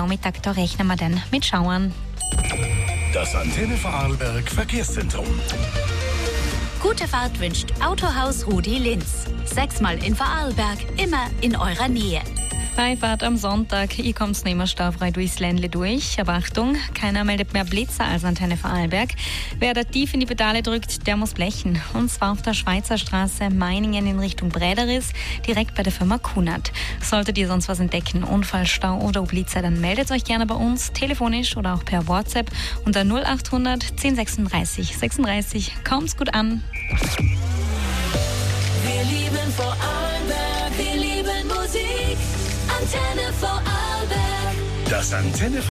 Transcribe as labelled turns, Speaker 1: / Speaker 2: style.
Speaker 1: Nachmittag, da rechnen wir dann mit Schauern.
Speaker 2: Das Antenne Vorarlberg Verkehrszentrum.
Speaker 3: Gute Fahrt wünscht Autohaus Rudi Linz. 6-mal in Vorarlberg, immer in eurer Nähe.
Speaker 1: Freifahrt am Sonntag. Ich komm's nicht mehr staufrei durchs Ländle durch. Aber Achtung, keiner meldet mehr Blitzer als Antenne Vorarlberg. Wer da tief in die Pedale drückt, der muss blechen. Und zwar auf der Schweizer Straße Meiningen in Richtung Brederis, direkt bei der Firma Kunert. Solltet ihr sonst was entdecken, Unfall, Stau oder Blitzer, dann meldet euch gerne bei uns, telefonisch oder auch per WhatsApp unter 0800 1036 36. Kommt's gut an.
Speaker 4: Wir lieben Vorarlberg, wir lieben Musik. Antenne Vorarlberg.
Speaker 2: Das Antenne